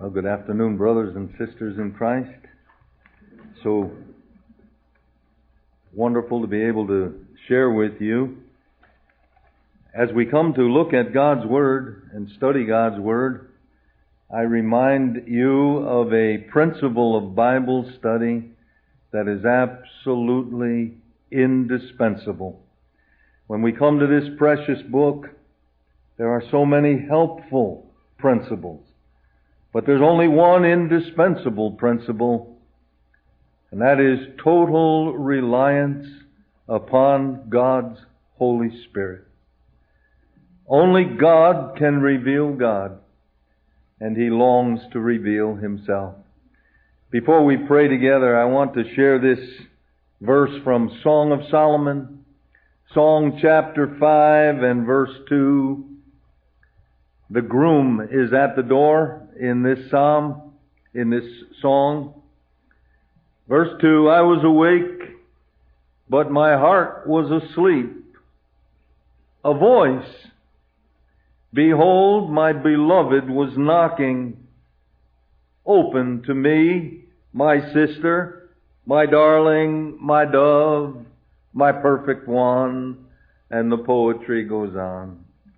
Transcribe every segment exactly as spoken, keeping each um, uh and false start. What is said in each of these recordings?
Well, good afternoon, brothers and sisters in Christ. So wonderful to be able to share with you. As we come to look at God's Word and study God's Word, I remind you of a principle of Bible study that is absolutely indispensable. When we come to this precious book, there are so many helpful principles. But there's only one indispensable principle, and that is total reliance upon God's Holy Spirit. Only God can reveal God, and He longs to reveal Himself. Before we pray together, I want to share this verse from Song of Solomon, Song chapter five and verse two. The groom is at the door in this psalm, in this song. Verse two, I was awake, but my heart was asleep. A voice, behold, my beloved was knocking. Open to me, my sister, my darling, my dove, my perfect one. And the poetry goes on.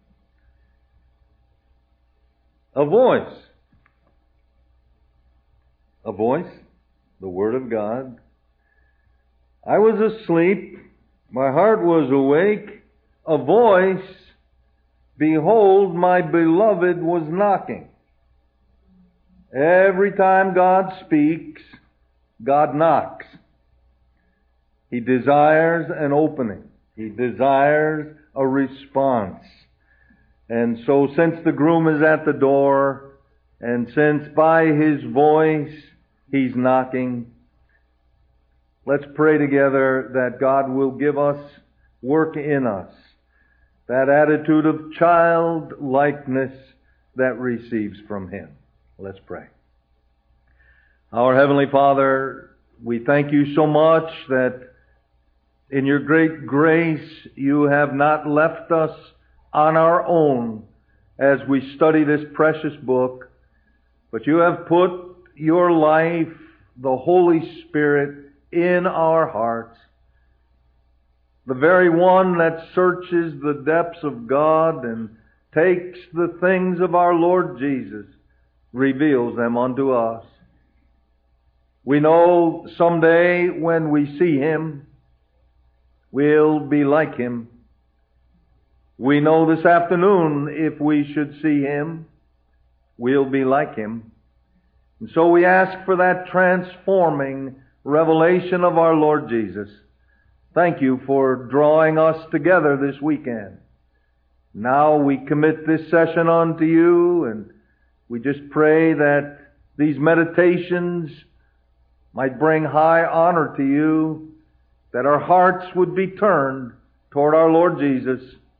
A voice. A voice, the Word of God. I was asleep, my heart was awake. A voice, behold, my beloved was knocking. Every time God speaks, God knocks. He desires an opening. He desires a response. And so since the groom is at the door, and since by His voice He's knocking, let's pray together that God will give us, work in us, that attitude of childlikeness that receives from Him. Let's pray. Our Heavenly Father, we thank You so much that in Your great grace You have not left us on our own as we study this precious book, but You have put Your life, the Holy Spirit, in our hearts. The very one that searches the depths of God and takes the things of our Lord Jesus, reveals them unto us. We know someday when we see Him, we'll be like Him. We know this afternoon if we should see Him, we'll be like Him. And so we ask for that transforming revelation of our Lord Jesus. Thank You for drawing us together this weekend. Now we commit this session unto You, and we just pray that these meditations might bring high honor to You, that our hearts would be turned toward our Lord Jesus.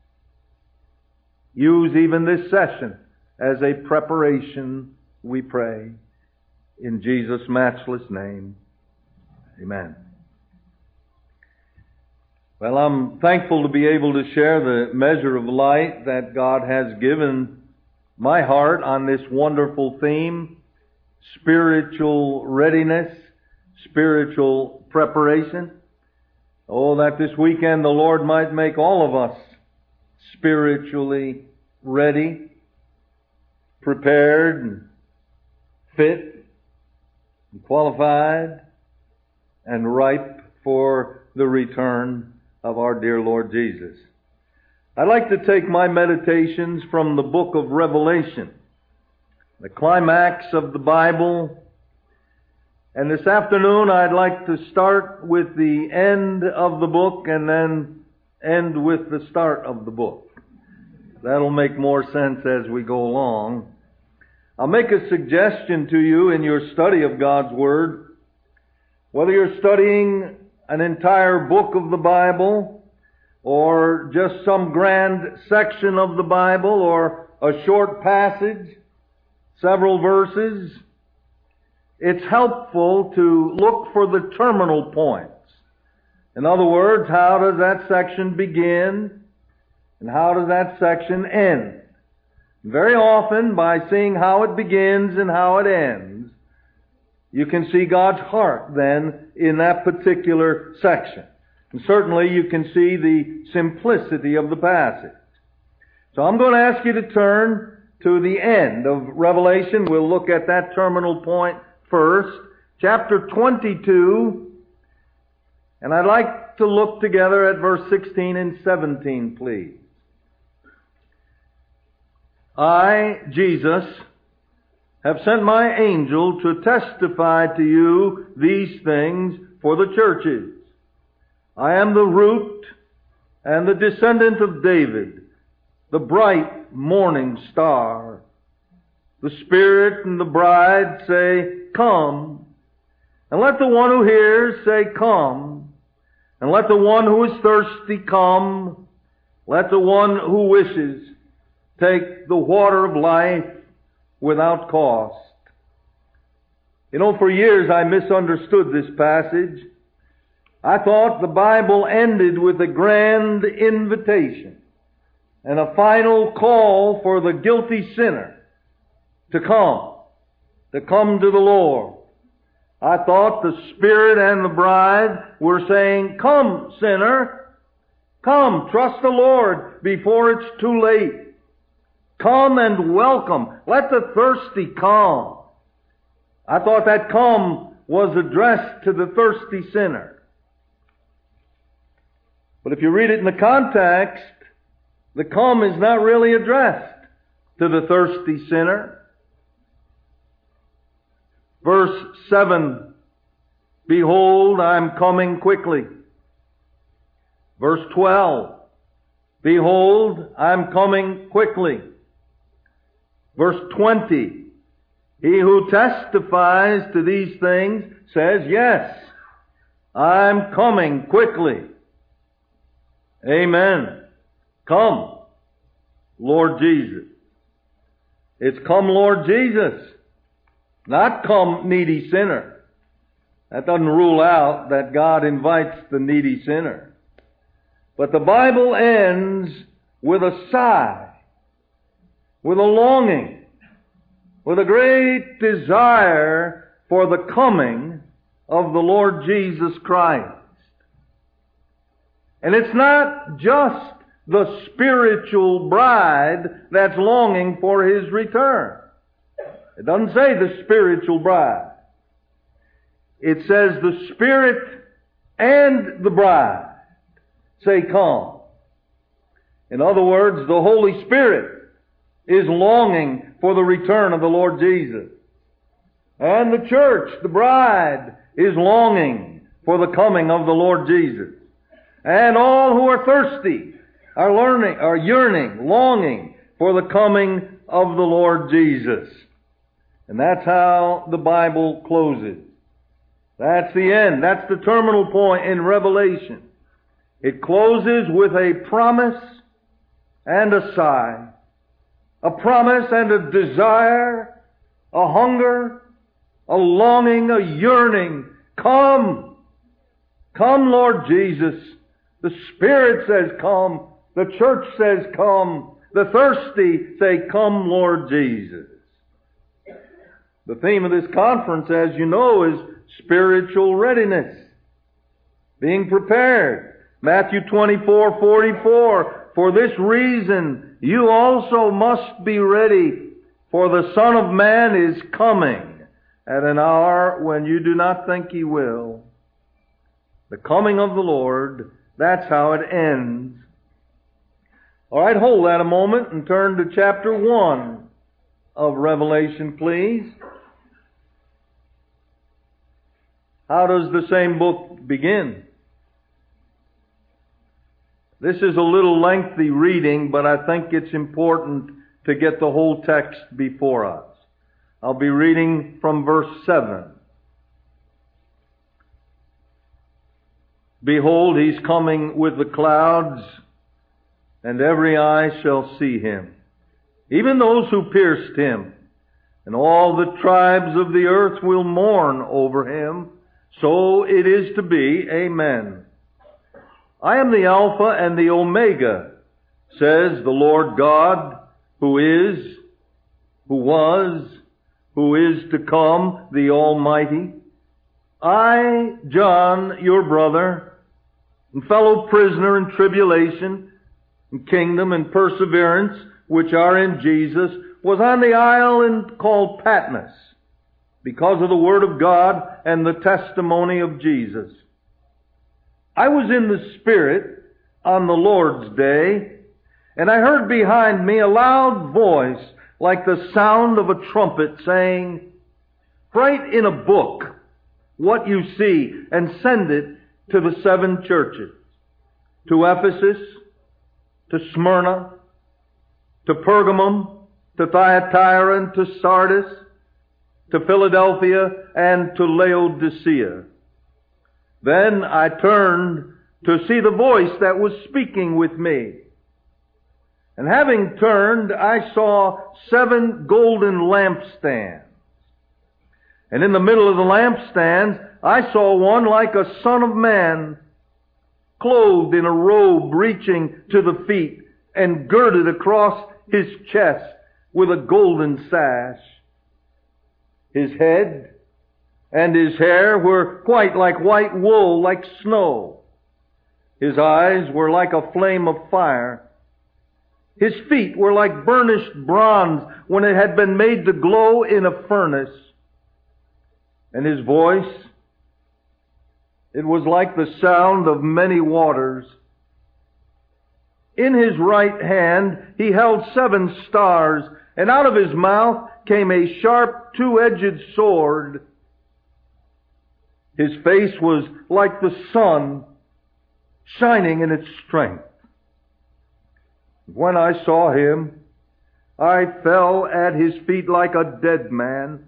Use even this session as a preparation, we pray. In Jesus' matchless name, amen. Well, I'm thankful to be able to share the measure of light that God has given my heart on this wonderful theme, spiritual readiness, spiritual preparation. Oh, that this weekend the Lord might make all of us spiritually ready, prepared, and fit, and qualified, and ripe for the return of our dear Lord Jesus. I'd like to take my meditations from the book of Revelation, the climax of the Bible. And this afternoon I'd like to start with the end of the book and then end with the start of the book. That'll make more sense as we go along. I'll make a suggestion to you in your study of God's Word. Whether you're studying an entire book of the Bible, or just some grand section of the Bible, or a short passage, several verses, it's helpful to look for the terminal points. In other words, how does that section begin and how does that section end? Very often, by seeing how it begins and how it ends, you can see God's heart then in that particular section. And certainly you can see the simplicity of the passage. So I'm going to ask you to turn to the end of Revelation. We'll look at that terminal point first. Chapter twenty-two. And I'd like to look together at verse sixteen and seventeen, please. I, Jesus, have sent my angel to testify to you these things for the churches. I am the root and the descendant of David, the bright morning star. The Spirit and the bride say, Come. And let the one who hears say, Come. And let the one who is thirsty come. Let the one who wishes take the water of life without cost. You know, for years I misunderstood this passage. I thought the Bible ended with a grand invitation and a final call for the guilty sinner to come, to come to the Lord. I thought the Spirit and the bride were saying, Come, sinner, come, trust the Lord before it's too late. Come and welcome. Let the thirsty come. I thought that come was addressed to the thirsty sinner. But if you read it in the context, the come is not really addressed to the thirsty sinner. Verse seven, Behold, I am coming quickly. Verse twelve, Behold, I am coming quickly. Verse twenty, He who testifies to these things says, Yes, I'm coming quickly. Amen. Come, Lord Jesus. It's come, Lord Jesus. Not come, needy sinner. That doesn't rule out that God invites the needy sinner. But the Bible ends with a sigh, with a longing, with a great desire for the coming of the Lord Jesus Christ. And it's not just the spiritual bride that's longing for His return. It doesn't say the spiritual bride. It says the Spirit and the bride say, Come. In other words, the Holy Spirit is longing for the return of the Lord Jesus. And the church, the bride, is longing for the coming of the Lord Jesus. And all who are thirsty are learning, are yearning, longing for the coming of the Lord Jesus. And that's how the Bible closes. That's the end. That's the terminal point in Revelation. It closes with a promise and a sigh. A promise and a desire, a hunger, a longing, a yearning. Come! Come, Lord Jesus. The Spirit says, Come. The church says, Come. The thirsty say, Come, Lord Jesus. The theme of this conference, as you know, is spiritual readiness. Being prepared. Matthew twenty-four forty-four. For this reason, you also must be ready, for the Son of Man is coming at an hour when you do not think He will. The coming of the Lord, that's how it ends. All right, hold that a moment and turn to chapter one of Revelation, please. How does the same book begin? This is a little lengthy reading, but I think it's important to get the whole text before us. I'll be reading from verse seven. Behold, He's coming with the clouds, and every eye shall see Him, even those who pierced Him. And all the tribes of the earth will mourn over Him. So it is to be. Amen. I am the Alpha and the Omega, says the Lord God, who who is, who was, who is to come, the Almighty. I, John, your brother, and fellow prisoner in tribulation, and kingdom and perseverance, which are in Jesus, was on the island called Patmos, because of the Word of God and the testimony of Jesus. I was in the Spirit on the Lord's day, and I heard behind me a loud voice like the sound of a trumpet saying, "Write in a book what you see and send it to the seven churches, to Ephesus, to Smyrna, to Pergamum, to Thyatira, and to Sardis, to Philadelphia, and to Laodicea." Then I turned to see the voice that was speaking with me. And having turned, I saw seven golden lampstands. And in the middle of the lampstands, I saw one like a son of man, clothed in a robe reaching to the feet, and girded across his chest with a golden sash. His head and his hair were white like white wool, like snow. His eyes were like a flame of fire. His feet were like burnished bronze when it had been made to glow in a furnace. And his voice, it was like the sound of many waters. In his right hand he held seven stars, and out of his mouth came a sharp two-edged sword. His face was like the sun, shining in its strength. When I saw him, I fell at his feet like a dead man.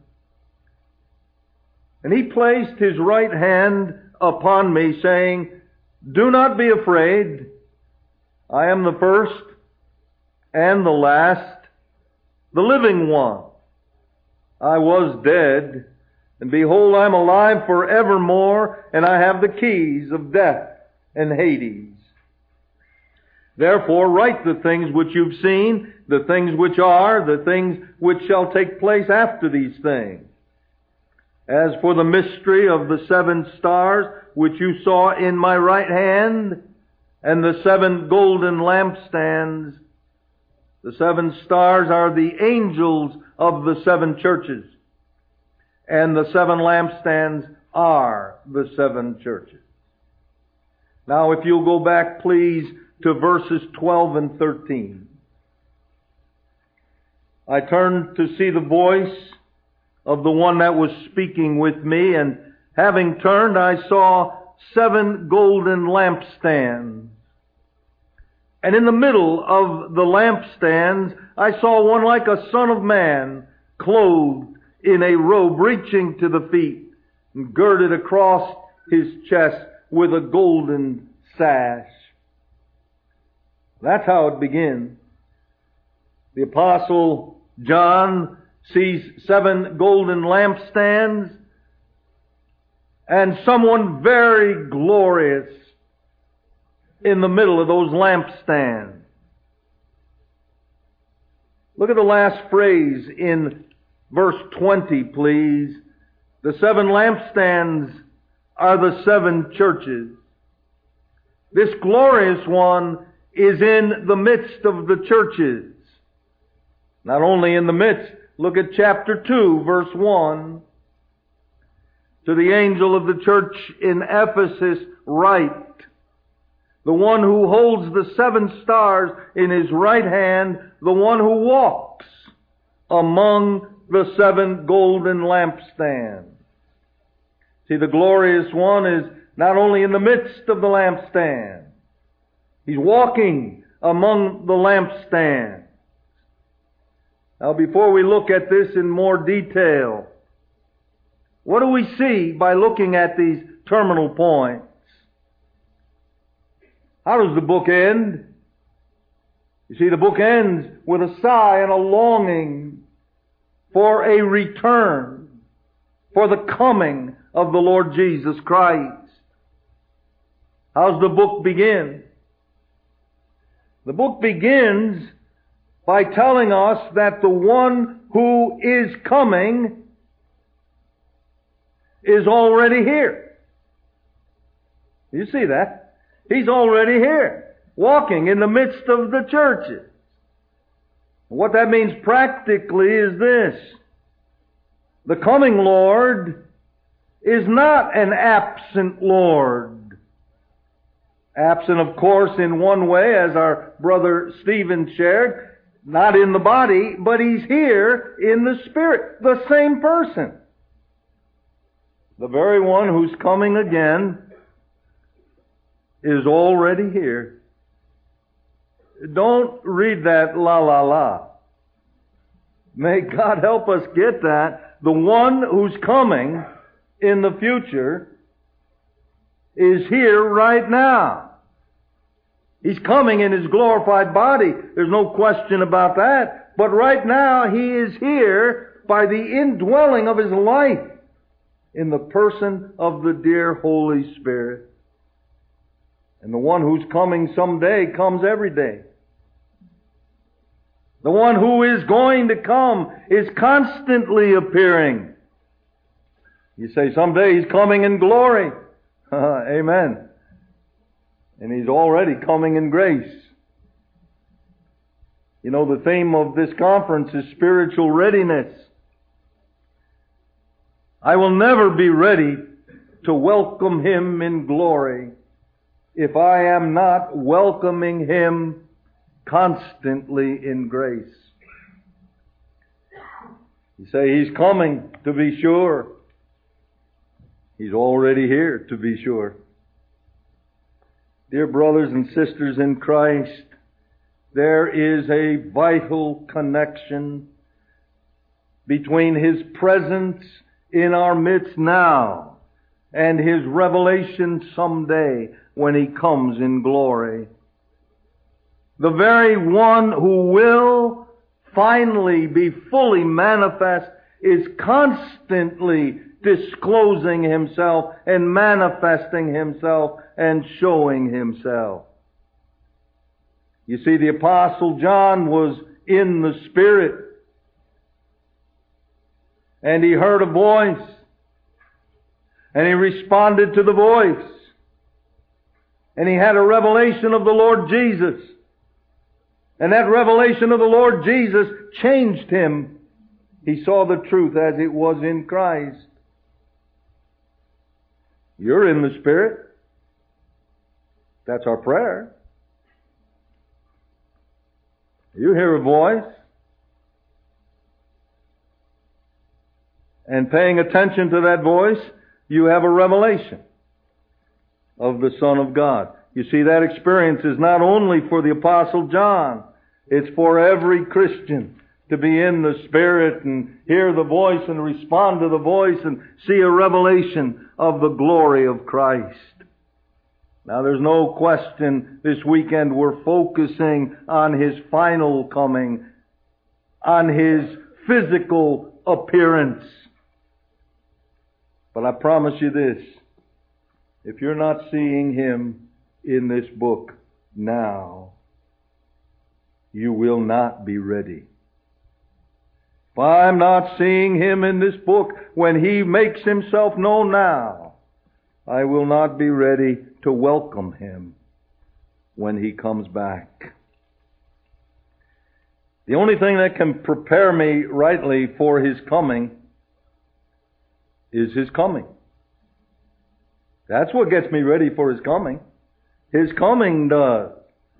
And he placed his right hand upon me, saying, "Do not be afraid. I am the first and the last, the living one. I was dead, and behold, I am alive forevermore, and I have the keys of death and Hades. Therefore write the things which you've seen, the things which are, the things which shall take place after these things. As for the mystery of the seven stars which you saw in my right hand, and the seven golden lampstands, the seven stars are the angels of the seven churches, and the seven lampstands are the seven churches." Now if you'll go back, please, to verses twelve and thirteen. I turned to see the voice of the one that was speaking with me, and having turned, I saw seven golden lampstands. And in the middle of the lampstands, I saw one like a son of man, clothed in a robe reaching to the feet, and girded across his chest with a golden sash. That's how it begins. The Apostle John sees seven golden lampstands and someone very glorious in the middle of those lampstands. Look at the last phrase in verse twenty, please. The seven lampstands are the seven churches. This glorious one is in the midst of the churches. Not only in the midst, look at chapter two, verse one. To the angel of the church in Ephesus write, the one who holds the seven stars in his right hand, the one who walks among the seven golden lampstands. See, the glorious one is not only in the midst of the lampstand, he's walking among the lampstands. Now, before we look at this in more detail, what do we see by looking at these terminal points? How does the book end? You see, the book ends with a sigh and a longing for a return, for the coming of the Lord Jesus Christ. How's the book begin? The book begins by telling us that the one who is coming is already here. You see that? He's already here, walking in the midst of the churches. What that means practically is this: the coming Lord is not an absent Lord. Absent, of course, in one way, as our brother Stephen shared, not in the body, but He's here in the Spirit, the same person. The very one who's coming again is already here. Don't read that la la la. May God help us get that. The one who's coming in the future is here right now. He's coming in His glorified body. There's no question about that. But right now He is here by the indwelling of His life in the person of the dear Holy Spirit. And the one who's coming someday comes every day. The one who is going to come is constantly appearing. You say, someday He's coming in glory. Amen. And He's already coming in grace. You know, the theme of this conference is spiritual readiness. I will never be ready to welcome Him in glory if I am not welcoming Him constantly in grace. You say He's coming, to be sure. He's already here, to be sure. Dear brothers and sisters in Christ, there is a vital connection between His presence in our midst now and His revelation someday when He comes in glory. The very one who will finally be fully manifest is constantly disclosing Himself and manifesting Himself and showing Himself. You see, the Apostle John was in the Spirit, and he heard a voice, and he responded to the voice, and he had a revelation of the Lord Jesus. And that revelation of the Lord Jesus changed him. He saw the truth as it was in Christ. You're in the Spirit. That's our prayer. You hear a voice, and paying attention to that voice, you have a revelation of the Son of God. You see, that experience is not only for the Apostle John, it's for every Christian to be in the Spirit and hear the voice and respond to the voice and see a revelation of the glory of Christ. Now, there's no question this weekend we're focusing on His final coming, on His physical appearance. But I promise you this, if you're not seeing Him in this book now, you will not be ready. If I'm not seeing Him in this book when He makes Himself known now, I will not be ready to welcome Him when He comes back. The only thing that can prepare me rightly for His coming is His coming. That's what gets me ready for His coming. His coming does.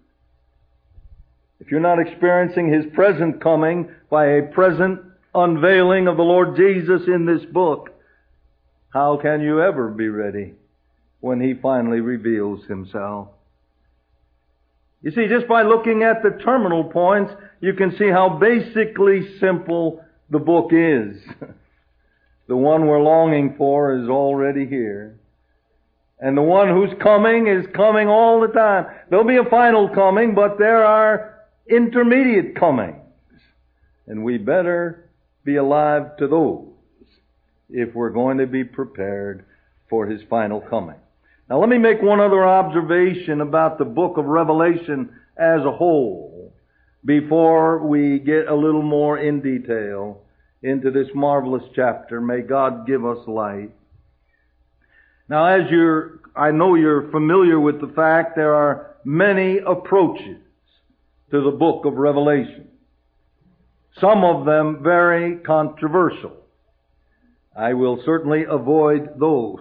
If you're not experiencing His present coming by a present unveiling of the Lord Jesus in this book, how can you ever be ready when He finally reveals Himself? You see, just by looking at the terminal points, you can see how basically simple the book is. The one we're longing for is already here. And the one who's coming is coming all the time. There'll be a final coming, but there are intermediate comings. And we better be alive to those if we're going to be prepared for His final coming. Now let me make one other observation about the book of Revelation as a whole. before we get a little more in detail into this marvelous chapter. May God give us light. Now, as you're, I know you're familiar with the fact there are many approaches to the book of Revelation. Some of them very controversial. I will certainly avoid those.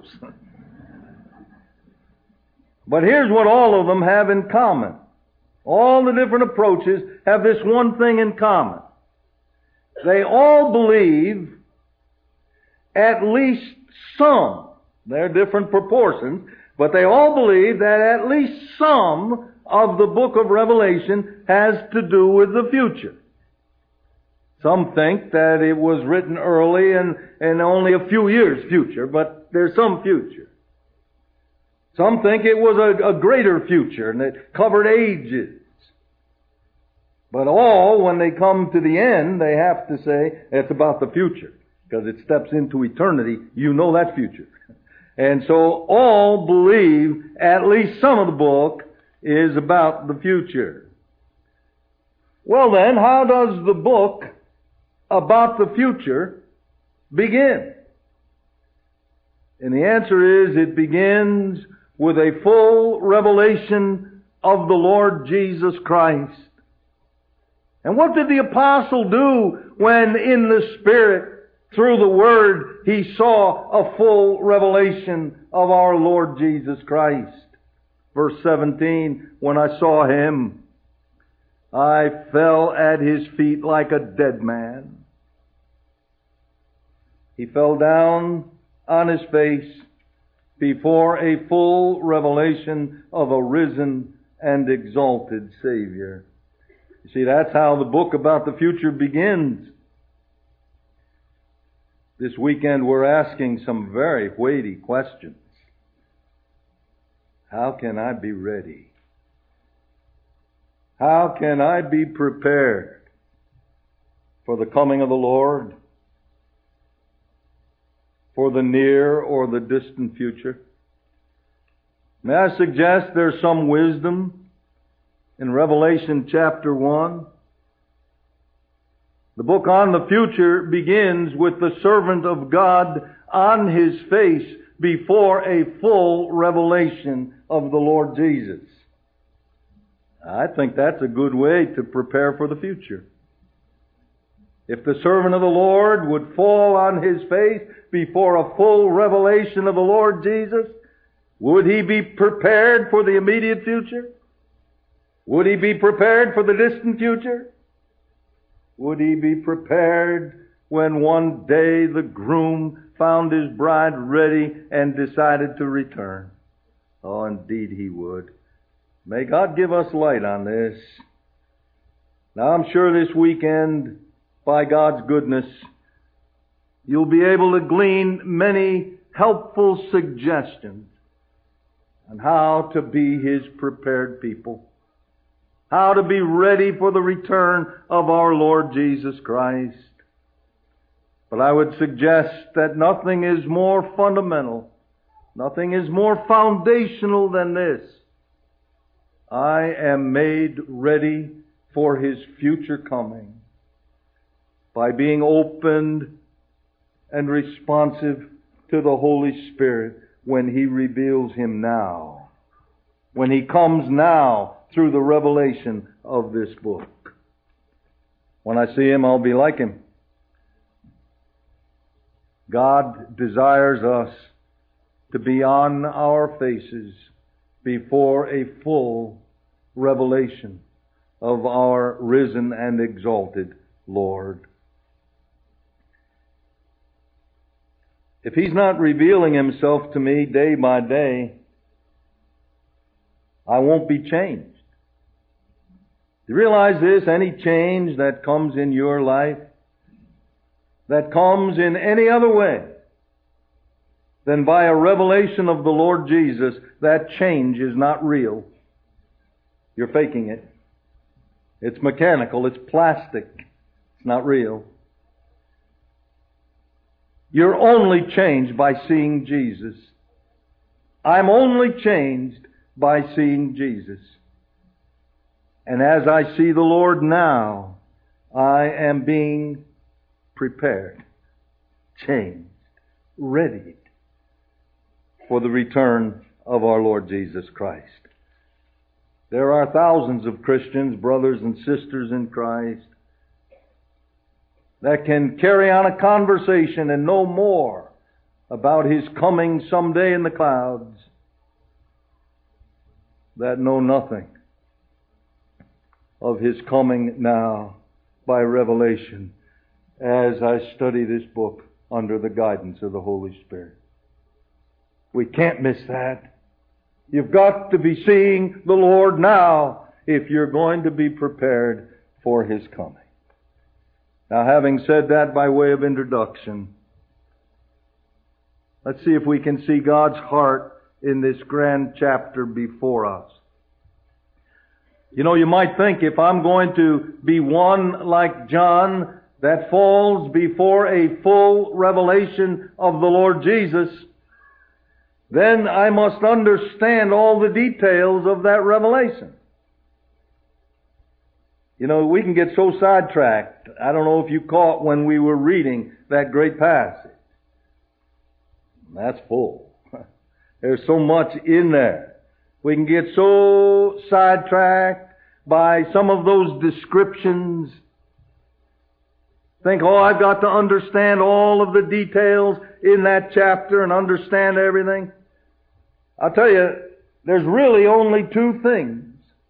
But here's what all of them have in common. All the different approaches have this one thing in common. They all believe at least some, they're different proportions, but they all believe that at least some of the book of Revelation has to do with the future. Some think that it was written early and, and only a few years future, but there's some future. Some think it was a, a greater future and it covered ages. But all, when they come to the end, they have to say it's about the future. Because it steps into eternity. You know that future. And so all believe at least some of the book is about the future. Well then, how does the book about the future begin? And the answer is it begins with a full revelation of the Lord Jesus Christ. And what did the apostle do when in the Spirit, through the Word, he saw a full revelation of our Lord Jesus Christ? Verse seventeen, when I saw Him, I fell at His feet like a dead man. He fell down on His face before a full revelation of a risen and exalted Savior. You see, that's how the book about the future begins. This weekend we're asking some very weighty questions. How can I be ready? How can I be prepared for the coming of the Lord? For the near or the distant future? May I suggest there's some wisdom in Revelation chapter one? The book on the future begins with the servant of God on his face before a full revelation of the Lord Jesus. I think that's a good way to prepare for the future. If the servant of the Lord would fall on his face before a full revelation of the Lord Jesus, would he be prepared for the immediate future? Would he be prepared for the distant future? Would he be prepared when one day the groom found his bride ready and decided to return? Oh, indeed he would. May God give us light on this. Now I'm sure this weekend, by God's goodness, you'll be able to glean many helpful suggestions on how to be His prepared people. How to be ready for the return of our Lord Jesus Christ. But I would suggest that nothing is more fundamental, nothing is more foundational than this. I am made ready for His future coming by being opened and responsive to the Holy Spirit when He reveals Him now. When He comes now through the revelation of this book. When I see Him, I'll be like Him. God desires us to be on our faces before a full revelation of our risen and exalted Lord. If He's not revealing Himself to me day by day, I won't be changed. Do you realize this? Any change that comes in your life, that comes in any other way than by a revelation of the Lord Jesus, that change is not real. You're faking it. It's mechanical. It's plastic. It's not real. You're only changed by seeing Jesus. I'm only changed by seeing Jesus. And as I see the Lord now, I am being prepared, changed, readied for the return of our Lord Jesus Christ. There are thousands of Christians, brothers and sisters in Christ, that can carry on a conversation and know more about His coming someday in the clouds, that know nothing of His coming now by revelation as I study this book under the guidance of the Holy Spirit. We can't miss that. You've got to be seeing the Lord now if you're going to be prepared for His coming. Now, having said that by way of introduction, let's see if we can see God's heart in this grand chapter before us. You know, you might think if I'm going to be one like John that falls before a full revelation of the Lord Jesus, then I must understand all the details of that revelation. You know, we can get so sidetracked. I don't know if you caught when we were reading that great passage. That's full. There's so much in there. We can get so sidetracked by some of those descriptions. Think, oh, I've got to understand all of the details in that chapter and understand everything. I'll tell you, there's really only two things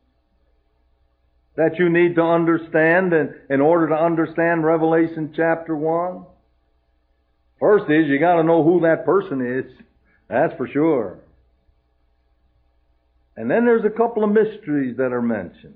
that you need to understand in, in order to understand Revelation chapter one. First is, you got to know who that person is. That's for sure. And then there's a couple of mysteries that are mentioned.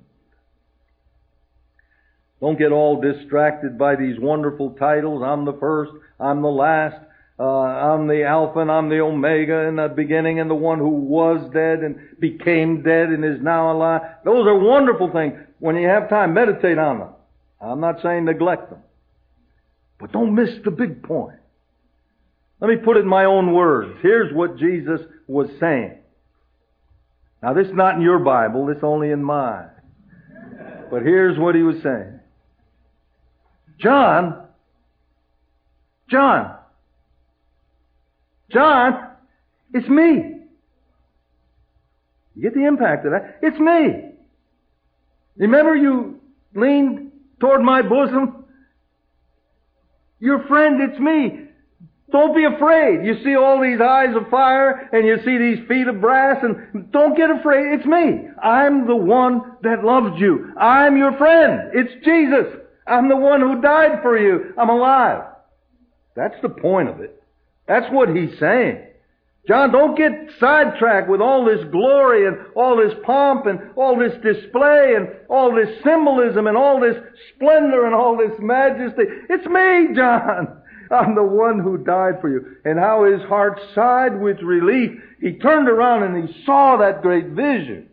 Don't get all distracted by these wonderful titles. I'm the first, I'm the last, uh, I'm the Alpha and I'm the Omega, and the beginning and the one who was dead and became dead and is now alive. Those are wonderful things. When you have time, meditate on them. I'm not saying neglect them. But don't miss the big point. Let me put it in my own words. Here's what Jesus was saying. Now, this is not in your Bible. This is only in mine. But here's what He was saying. John, John, John, it's me. You get the impact of that? It's me. Remember you leaned toward my bosom? Your friend, it's me. Don't be afraid. You see all these eyes of fire and you see these feet of brass, and don't get afraid. It's me. I'm the one that loves you. I'm your friend. It's Jesus. I'm the one who died for you. I'm alive. That's the point of it. That's what He's saying. John, don't get sidetracked with all this glory and all this pomp and all this display and all this symbolism and all this splendor and all this majesty. It's me, John. I'm the one who died for you. And how his heart sighed with relief. He turned around and he saw that great vision.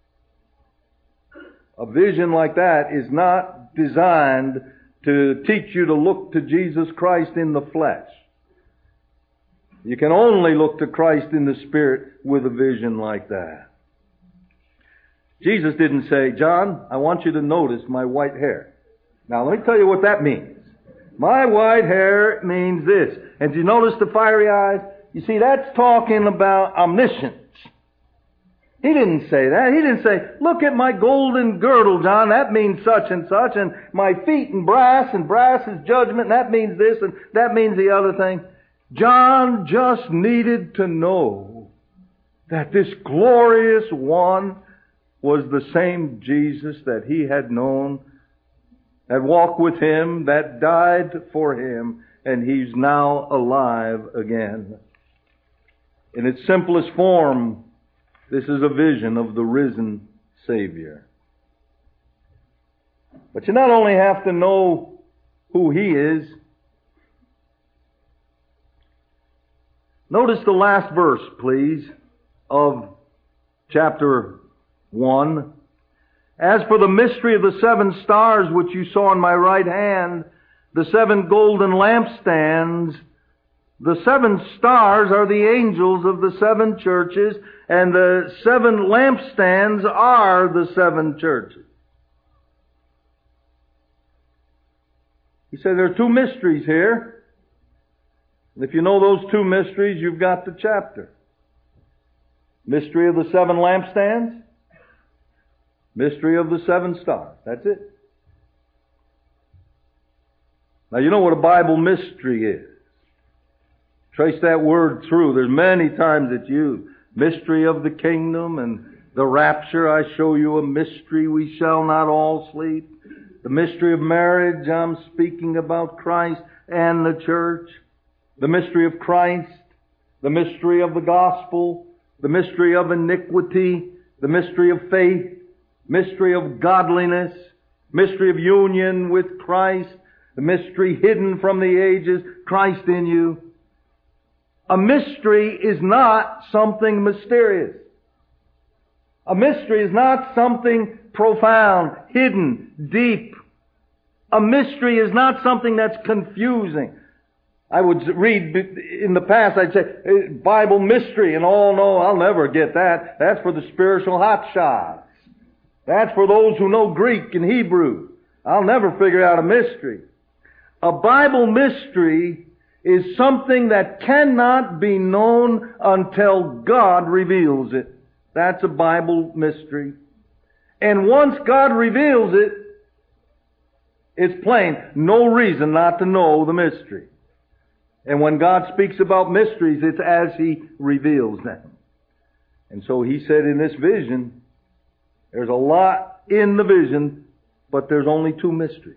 A vision like that is not designed to teach you to look to Jesus Christ in the flesh. You can only look to Christ in the Spirit with a vision like that. Jesus didn't say, John, I want you to notice my white hair. Now let me tell you what that means. My white hair means this. And do you notice the fiery eyes? You see, that's talking about omniscience. He didn't say that. He didn't say, look at my golden girdle, John, that means such and such, and my feet in brass, and brass is judgment, and that means this, and that means the other thing. John just needed to know that this glorious one was the same Jesus that he had known, that walked with Him, that died for him, and He's now alive again. In its simplest form, this is a vision of the risen Savior. But you not only have to know who He is. Notice the last verse, please, of chapter one. As for the mystery of the seven stars which you saw in my right hand, the seven golden lampstands, the seven stars are the angels of the seven churches, and the seven lampstands are the seven churches. He said there are two mysteries here. And if you know those two mysteries, you've got the chapter. Mystery of the seven lampstands. Mystery of the seven stars. That's it. Now you know what a Bible mystery is. Trace that word through. There's many times it's used. Mystery of the kingdom and the rapture. I show you a mystery. We shall not all sleep. The mystery of marriage. I'm speaking about Christ and the church. The mystery of Christ. The mystery of the gospel. The mystery of iniquity. The mystery of faith. Mystery of godliness. Mystery of union with Christ. The mystery hidden from the ages. Christ in you. A mystery is not something mysterious. A mystery is not something profound, hidden, deep. A mystery is not something that's confusing. I would read in the past, I'd say, Bible mystery, and oh no, I'll never get that. That's for the spiritual hotshots. That's for those who know Greek and Hebrew. I'll never figure out a mystery. A Bible mystery is something that cannot be known until God reveals it. That's a Bible mystery. And once God reveals it, it's plain. No reason not to know the mystery. And when God speaks about mysteries, it's as He reveals them. And so He said in this vision, there's a lot in the vision, but there's only two mysteries.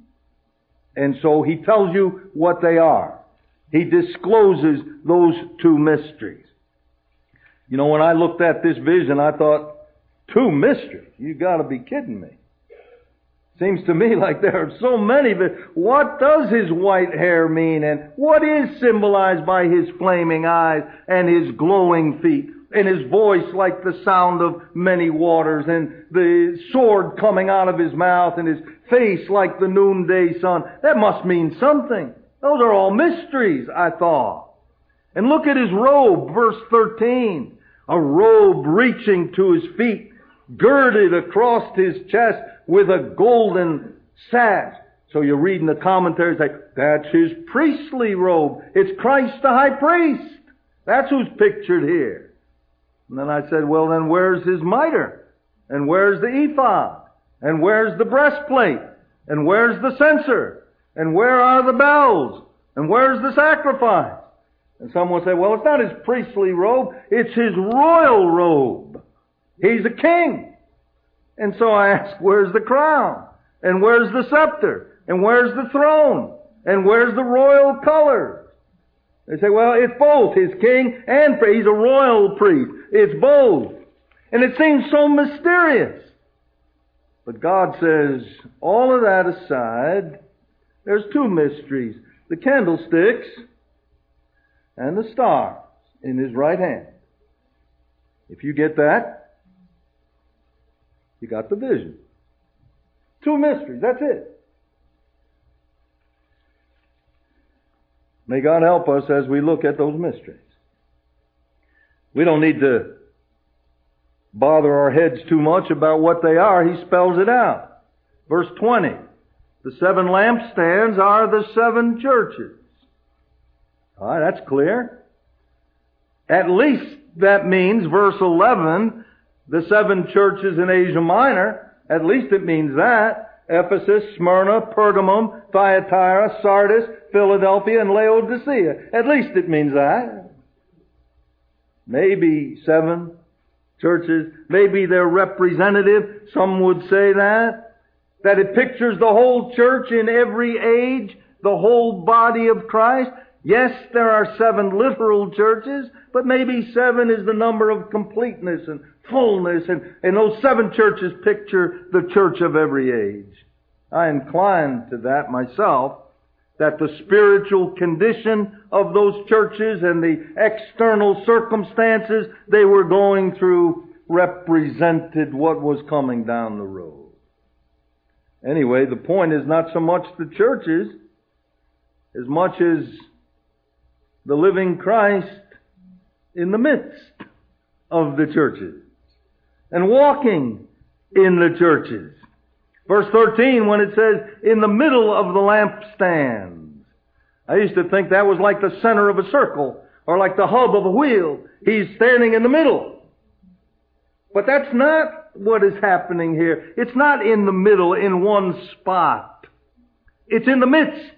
And so He tells you what they are. He discloses those two mysteries. You know, when I looked at this vision, I thought, two mysteries? You gotta be kidding me. Seems to me like there are so many, but what does His white hair mean? And what is symbolized by His flaming eyes and His glowing feet? And His voice like the sound of many waters, and the sword coming out of His mouth, and His face like the noonday sun. That must mean something. Those are all mysteries, I thought. And look at His robe, verse thirteen. A robe reaching to His feet, girded across His chest with a golden sash. So you read in the commentaries like, that's His priestly robe. It's Christ the high priest. That's who's pictured here. And then I said, well then where's His mitre? And where's the ephod? And where's the breastplate? And where's the censer? And where are the bells? And where's the sacrifice? And someone say, well, it's not His priestly robe, it's His royal robe. He's a king. And so I ask, where's the crown? And where's the scepter? And where's the throne? And where's the royal colors? They say, well, it's both. He's king and priest. He's a royal priest. It's both. And it seems so mysterious. But God says, all of that aside, there's two mysteries. The candlesticks and the stars in His right hand. If you get that, you got the vision. Two mysteries, that's it. May God help us as we look at those mysteries. We don't need to bother our heads too much about what they are. He spells it out. Verse twenty. The seven lampstands are the seven churches. All right, that's clear. At least that means, verse eleven, the seven churches in Asia Minor, at least it means that. Ephesus, Smyrna, Pergamum, Thyatira, Sardis, Philadelphia, and Laodicea. At least it means that. Maybe seven churches. Maybe they're representative. Some would say that. That it pictures the whole church in every age, the whole body of Christ. Yes, there are seven literal churches, but maybe seven is the number of completeness and fullness, and, and those seven churches picture the church of every age. I incline to that myself, that the spiritual condition of those churches and the external circumstances they were going through represented what was coming down the road. Anyway, the point is not so much the churches as much as the living Christ in the midst of the churches and walking in the churches. Verse thirteen, when it says, in the middle of the lampstands. I used to think that was like the center of a circle, or like the hub of a wheel. He's standing in the middle. But that's not what is happening here. It's not in the middle, in one spot. It's in the midst.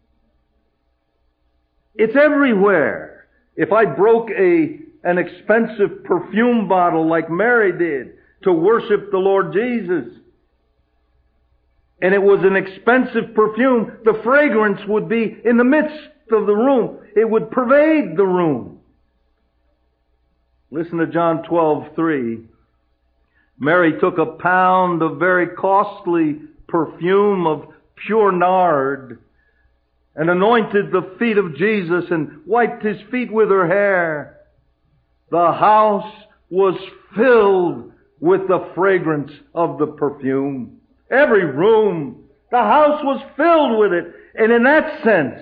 It's everywhere. If I broke a an expensive perfume bottle like Mary did to worship the Lord Jesus, and it was an expensive perfume, the fragrance would be in the midst of the room. It would pervade the room. Listen to John twelve three. Mary took a pound of very costly perfume of pure nard and anointed the feet of Jesus and wiped His feet with her hair. The house was filled with the fragrance of the perfume. Every room, the house was filled with it. And in that sense,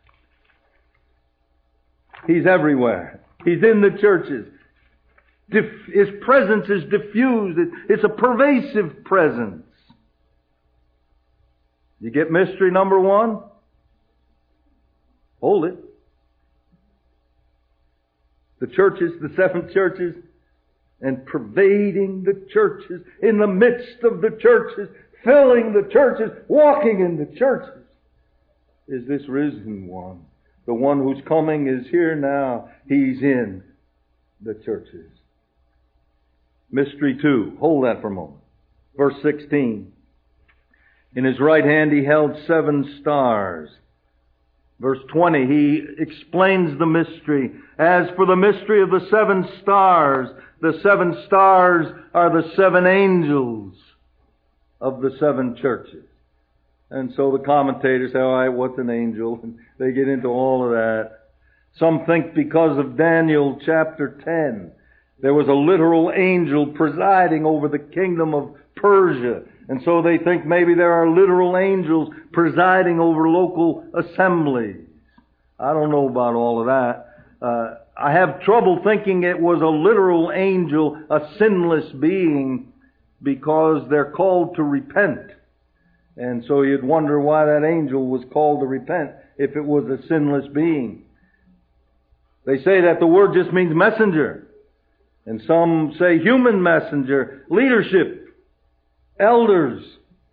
He's everywhere. He's in the churches. His presence is diffused. It's a pervasive presence. You get mystery number one? Hold it. The churches, the seven churches, and pervading the churches, in the midst of the churches, filling the churches, walking in the churches, is this risen one. The one whose coming is here now. He's in the churches. Mystery two. Hold that for a moment. Verse sixteen. In His right hand He held seven stars. Verse twenty, He explains the mystery. As for the mystery of the seven stars, the seven stars are the seven angels of the seven churches. And so the commentators say, all right, what's an angel? And they get into all of that. Some think because of Daniel chapter ten, there was a literal angel presiding over the kingdom of Persia. And so they think maybe there are literal angels presiding over local assemblies. I don't know about all of that. Uh, I have trouble thinking it was a literal angel, a sinless being, because they're called to repent. And so you'd wonder why that angel was called to repent if it was a sinless being. They say that the word just means messenger. And some say human messenger, leadership, elders,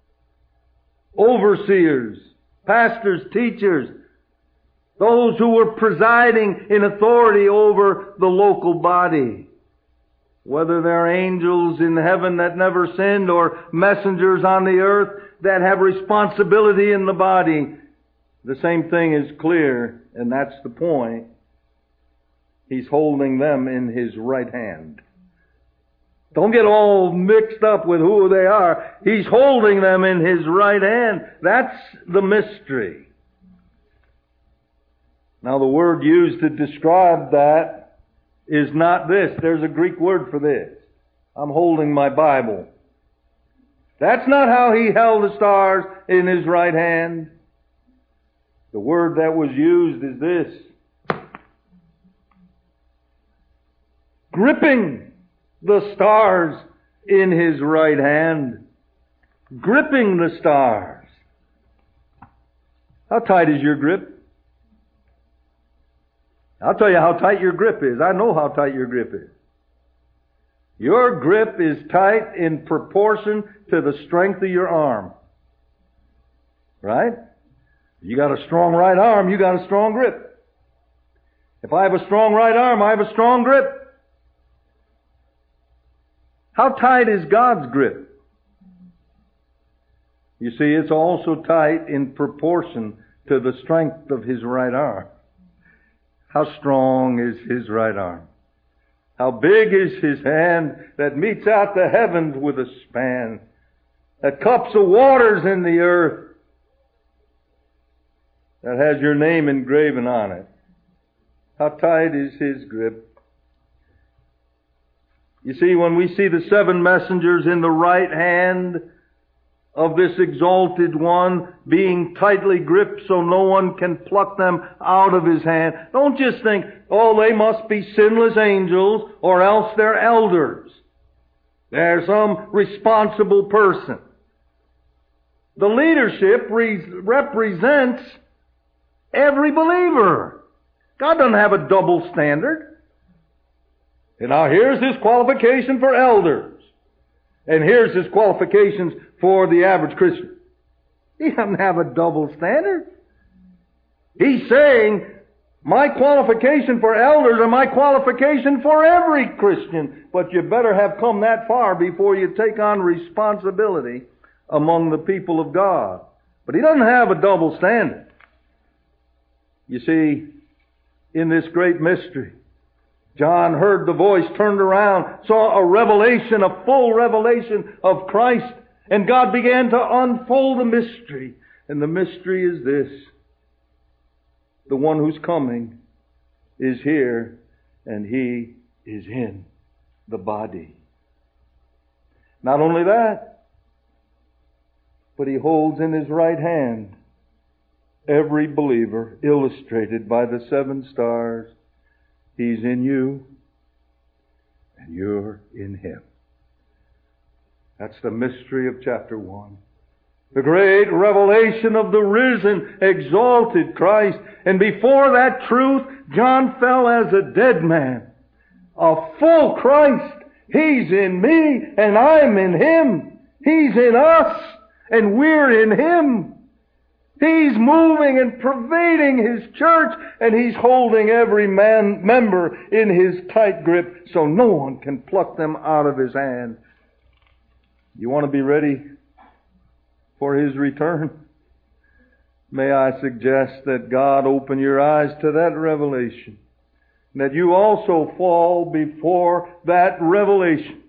overseers, pastors, teachers, those who were presiding in authority over the local body. Whether they're angels in heaven that never sinned or messengers on the earth that have responsibility in the body, the same thing is clear, and that's the point. He's holding them in His right hand. Don't get all mixed up with who they are. He's holding them in His right hand. That's the mystery. Now the word used to describe that is not this. There's a Greek word for this. I'm holding my Bible. That's not how He held the stars in His right hand. The word that was used is this. Gripping the stars in His right hand. Gripping the stars. How tight is your grip? I'll tell you how tight your grip is. I know how tight your grip is. Your grip is tight in proportion to the strength of your arm. Right? You got a strong right arm, you got a strong grip. If I have a strong right arm, I have a strong grip. How tight is God's grip? You see, it's also tight in proportion to the strength of His right arm. How strong is His right arm? How big is His hand that meets out the heavens with a span, that cups the waters in the earth, that has your name engraven on it. How tight is His grip? You see, when we see the seven messengers in the right hand of this exalted one being tightly gripped so no one can pluck them out of His hand, don't just think, oh, they must be sinless angels or else they're elders. They're some responsible person. The leadership re- represents every believer. God doesn't have a double standard. And now here's His qualification for elders. And here's His qualifications for the average Christian. He doesn't have a double standard. He's saying, my qualification for elders are my qualification for every Christian. But you better have come that far before you take on responsibility among the people of God. But He doesn't have a double standard. You see, in this great mystery, John heard the voice, turned around, saw a revelation, a full revelation of Christ, and God began to unfold the mystery. And the mystery is this: the one who's coming is here, and He is in the body. Not only that, but He holds in His right hand every believer, illustrated by the seven stars. He's in you, and you're in Him. That's the mystery of chapter one. The great revelation of the risen, exalted Christ. And before that truth, John fell as a dead man. A full Christ. He's in me, and I'm in Him. He's in us, and we're in Him. He's moving and pervading His church, and He's holding every man member in His tight grip so no one can pluck them out of His hand. You want to be ready for His return? May I suggest that God open your eyes to that revelation, that you also fall before that revelation.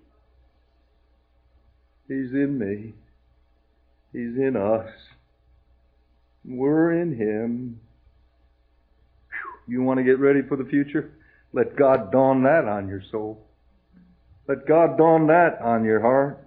He's in me. He's in us. We're in Him. You want to get ready for the future? Let God dawn that on your soul. Let God dawn that on your heart.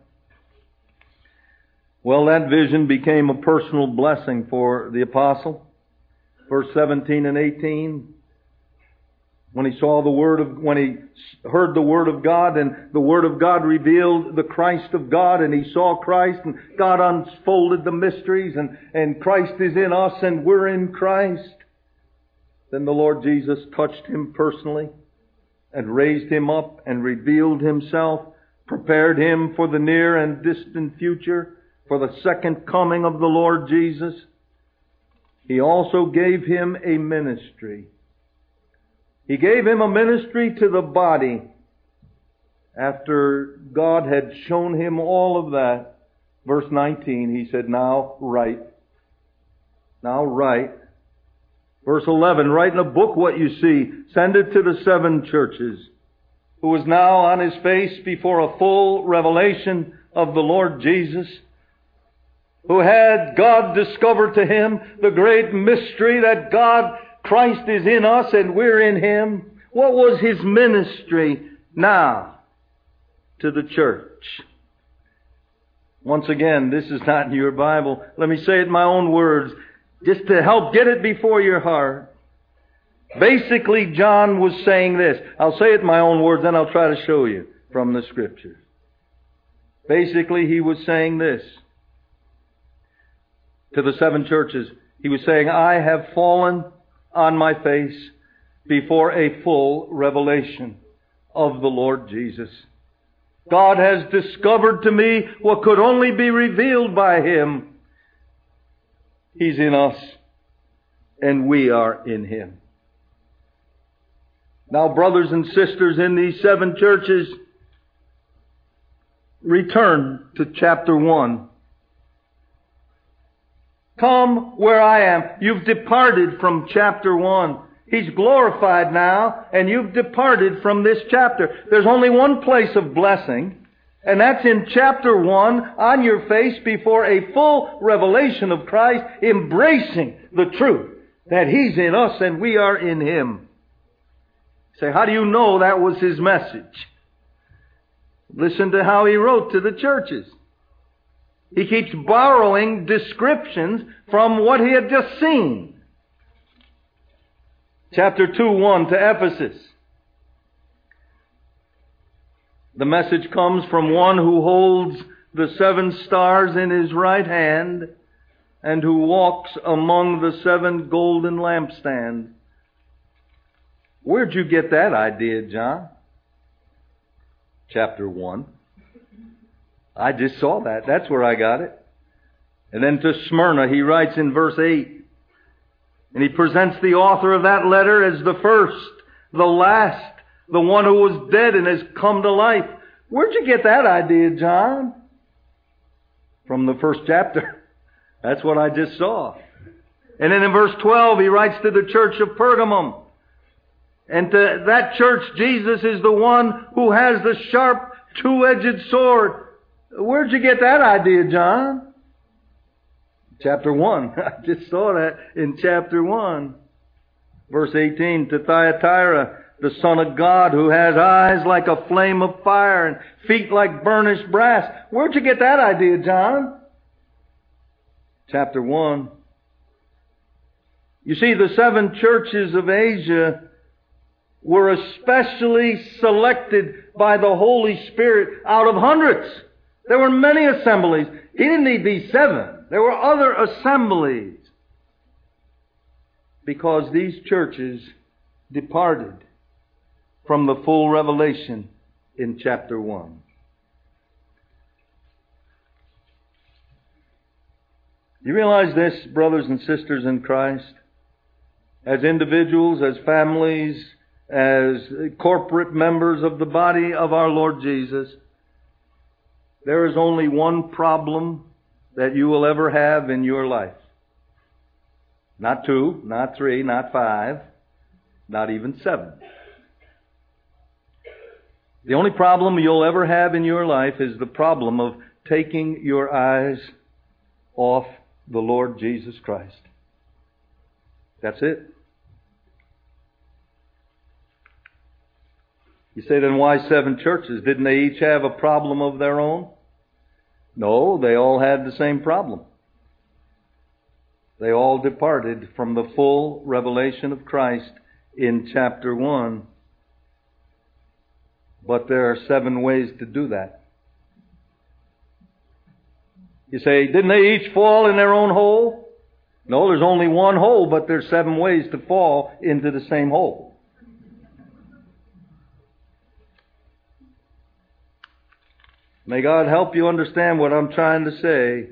Well, that vision became a personal blessing for the apostle. Verse seventeen and eighteen. When he saw the Word of, when he heard the Word of God, and the Word of God revealed the Christ of God, and he saw Christ, and God unfolded the mysteries, and, and Christ is in us, and we're in Christ. Then the Lord Jesus touched him personally, and raised him up, and revealed Himself, prepared him for the near and distant future, for the second coming of the Lord Jesus. He also gave him a ministry. He gave him a ministry to the body. After God had shown him all of that, verse nineteen, He said, now write. Now write. Verse eleven, write in a book what you see. Send it to the seven churches. Who is now on his face before a full revelation of the Lord Jesus. Who had God discover to him the great mystery that God, Christ is in us and we're in Him. What was His ministry now to the church? Once again, this is not in your Bible. Let me say it in my own words, just to help get it before your heart. Basically, John was saying this. I'll say it in my own words, then I'll try to show you from the Scriptures. Basically, he was saying this to the seven churches. He was saying, I have fallen on my face before a full revelation of the Lord Jesus. God has discovered to me what could only be revealed by Him. He's in us, and we are in Him. Now, brothers and sisters in these seven churches, return to chapter one. Come where I am. You've departed from chapter one. He's glorified now, and you've departed from this chapter. There's only one place of blessing, and that's in chapter one, on your face before a full revelation of Christ, embracing the truth that He's in us and we are in Him. Say, how do you know that was His message? Listen to how He wrote to the churches. He keeps borrowing descriptions from what he had just seen. Chapter two, one, to Ephesus. The message comes from one who holds the seven stars in his right hand, and who walks among the seven golden lampstands. Where'd you get that idea, John? Chapter one. I just saw that. That's where I got it. And then to Smyrna, he writes in verse eight. And he presents the author of that letter as the first, the last, the one who was dead and has come to life. Where'd you get that idea, John? From the first chapter. That's what I just saw. And then in verse twelve, he writes to the church of Pergamum. And to that church, Jesus is the one who has the sharp, two-edged sword. Where'd you get that idea, John? Chapter one. I just saw that in chapter one. Verse eighteen, to Thyatira, the Son of God, who has eyes like a flame of fire and feet like burnished brass. Where'd you get that idea, John? Chapter one. You see, the seven churches of Asia were especially selected by the Holy Spirit out of hundreds. There were many assemblies. He didn't need these seven. There were other assemblies. Because these churches departed from the full revelation in chapter one. You realize this, brothers and sisters in Christ? As individuals, as families, as corporate members of the body of our Lord Jesus, there is only one problem that you will ever have in your life. Not two, not three, not five, not even seven. The only problem you'll ever have in your life is the problem of taking your eyes off the Lord Jesus Christ. That's it. You say, then why seven churches? Didn't they each have a problem of their own? No, they all had the same problem. They all departed from the full revelation of Christ in chapter one. But there are seven ways to do that. You say, didn't they each fall in their own hole? No, there's only one hole, but there's seven ways to fall into the same hole. May God help you understand what I'm trying to say.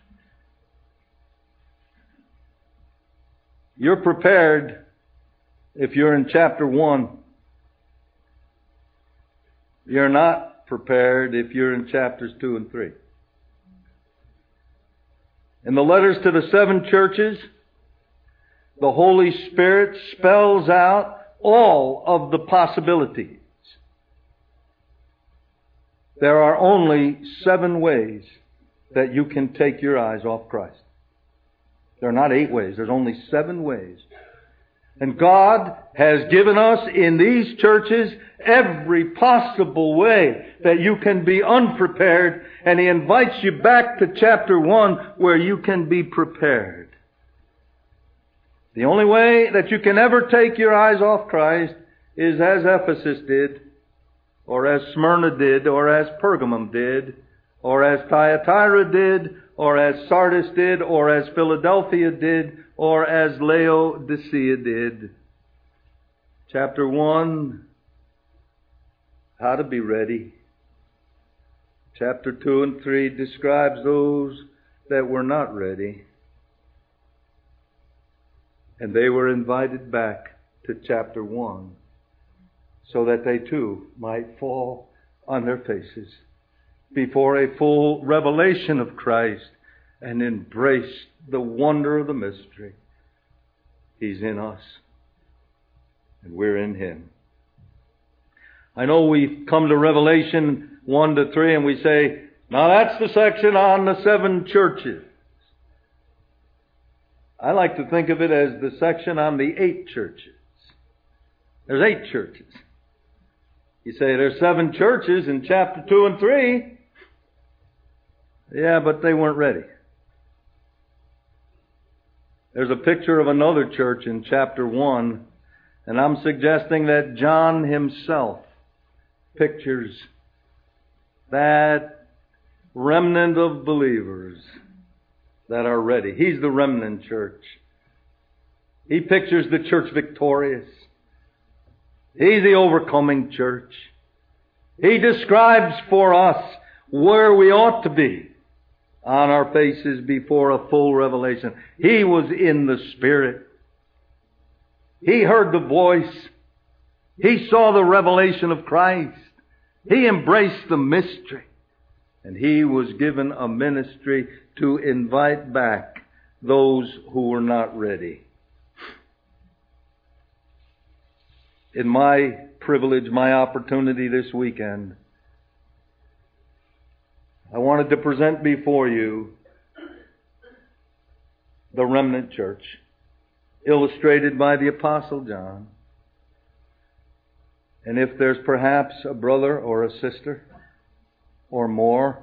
You're prepared if you're in chapter one. You're not prepared if you're in chapters two and three. In the letters to the seven churches, the Holy Spirit spells out all of the possibilities. There are only seven ways that you can take your eyes off Christ. There are not eight ways. There's only seven ways. And God has given us in these churches every possible way that you can be unprepared. And He invites you back to chapter one where you can be prepared. The only way that you can ever take your eyes off Christ is as Ephesus did, or as Smyrna did, or as Pergamum did, or as Thyatira did, or as Sardis did, or as Philadelphia did, or as Laodicea did. Chapter one, how to be ready. Chapter two and three describes those that were not ready. And they were invited back to chapter one, so that they too might fall on their faces before a full revelation of Christ and embrace the wonder of the mystery. He's in us, and we're in Him. I know we come to Revelation one to three and we say, now that's the section on the seven churches. I like to think of it as the section on the eight churches. There's eight churches. You say there's seven churches in chapter two and three. Yeah, but they weren't ready. There's a picture of another church in chapter one, and I'm suggesting that John himself pictures that remnant of believers that are ready. He's the remnant church. He pictures the church victorious. He's the overcoming church. He describes for us where we ought to be on our faces before a full revelation. He was in the Spirit. He heard the voice. He saw the revelation of Christ. He embraced the mystery. And He was given a ministry to invite back those who were not ready. In my privilege, my opportunity this weekend, I wanted to present before you the remnant church, illustrated by the Apostle John. And if there's perhaps a brother or a sister or more,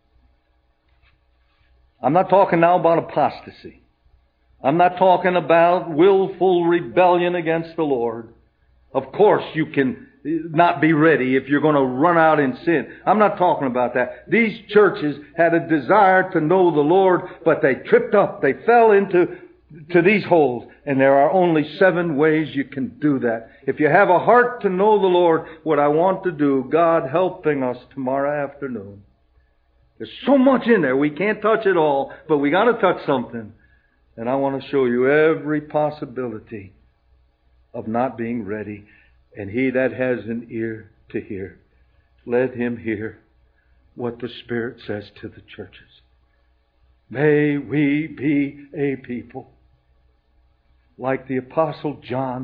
I'm not talking now about apostasy. I'm not talking about willful rebellion against the Lord. Of course you can not be ready if you're going to run out in sin. I'm not talking about that. These churches had a desire to know the Lord, but they tripped up. They fell into to these holes. And there are only seven ways you can do that. If you have a heart to know the Lord, what I want to do, God helping us tomorrow afternoon. There's so much in there. We can't touch it all, but we got to touch something. And I want to show you every possibility of not being ready. And he that has an ear to hear, let him hear what the Spirit says to the churches. May we be a people like the Apostle John,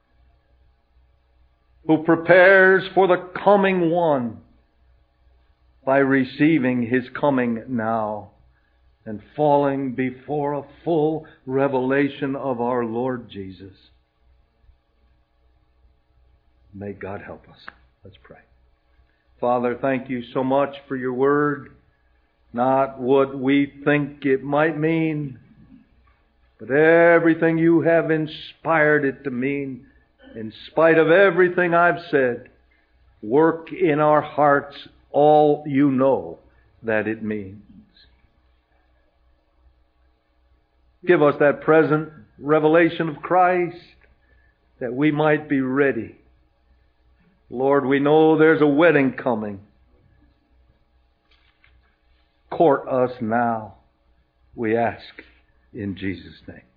who prepares for the coming one by receiving His coming now and falling before a full revelation of our Lord Jesus. May God help us. Let's pray. Father, thank you so much for your word. Not what we think it might mean, but everything you have inspired it to mean. In spite of everything I've said, work in our hearts all you know that it means. Give us that present revelation of Christ that we might be ready. Lord, we know there's a wedding coming. Court us now, we ask in Jesus' name.